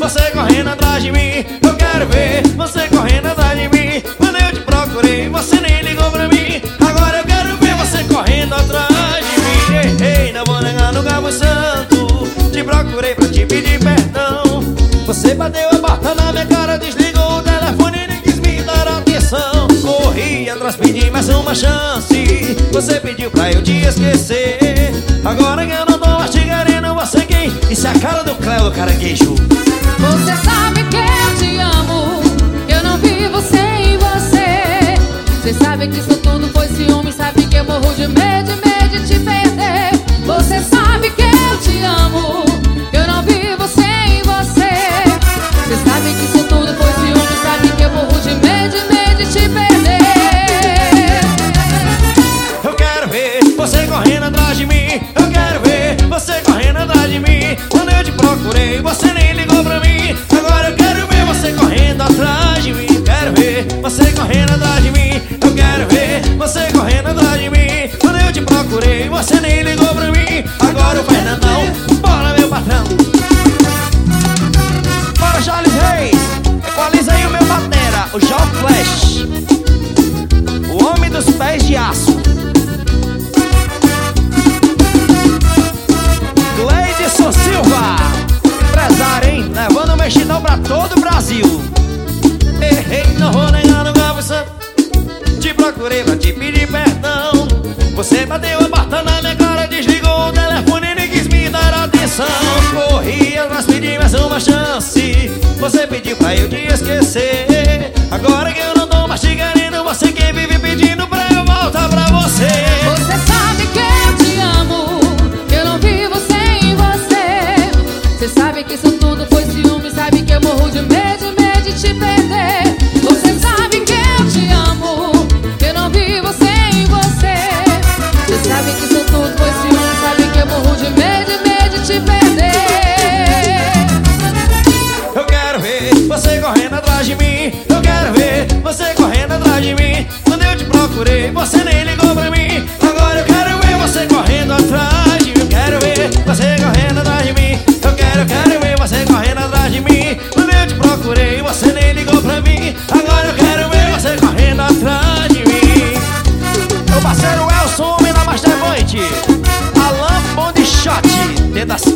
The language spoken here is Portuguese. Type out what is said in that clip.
você correndo atrás de mim. Eu quero ver você correndo atrás de mim. Quando eu te procurei, você nem ligou pra mim. Agora eu quero ver você correndo atrás de mim. Ei, não vou negar, nunca fui santo. Te procurei pra te pedir perdão. Você bateu a porta na minha cara, desligou o telefone e nem quis me dar atenção. Corri atrás, pedi mais uma chance. Você pediu pra eu te esquecer. Agora que eu não tô mais te querendo, você quem? Isso é a cara do Cléo do Caranguejo. Você sabe que eu te amo, eu não vivo sem você. Você sabe que isso tudo foi ciúme, sabe que eu morro de medo de te perder. Você sabe que eu te amo, eu não vivo sem você. Você sabe que isso tudo foi ciúme, sabe que eu morro de medo de te perder. Eu quero ver você correndo atrás de mim. Eu quero ver você correndo atrás de mim. Quando eu te procurei, você nem ligou pra mim. Agora eu quero ver você correndo atrás de mim. Quero ver você correndo atrás de mim. Eu quero ver você correndo atrás de mim. Quando eu te procurei, você nem ligou pra mim. Agora o Fernandão, bora meu patrão. Bora Charles Reis, equaliza aí o meu batera, o João Flash, o homem dos pés de aço. Gleidson Silva, empresário, hein? Levando o mexidão pra todo o Brasil. Ei, não vou negar, nunca você. Te procurei pra te pedir perdão. Você bateu a porta na minha cara, desligou o telefone e nem quis me dar atenção. Corri atrás, pedi mais uma chance. Você pediu pra eu te esquecer. Agora que eu não tô mais te querendo, você quem vive pedindo pra eu voltar pra você. Você sabe que eu te amo, eu não vivo sem você. Você sabe que isso tudo foi ciúme, sabe que eu morro de medo de te perder. Você sabe que eu te amo, eu não vivo sem você. Você sabe que isso tudo foi ciúme, sabe que eu morro de medo de te perder. Eu quero ver você correndo atrás de mim. Eu quero ver você correndo atrás de mim. Quando eu te procurei, você nem ligou pra mim. Agora eu quero ver você correndo atrás de mim. Eu quero ver você correndo atrás de mim. Eu quero ver você correndo atrás de mim. Quando eu te procurei, você nem ligou pra mim. Agora eu quero ver você correndo atrás de mim. Meu parceiro Elson, homem da Master Point, Alan Bond Shot,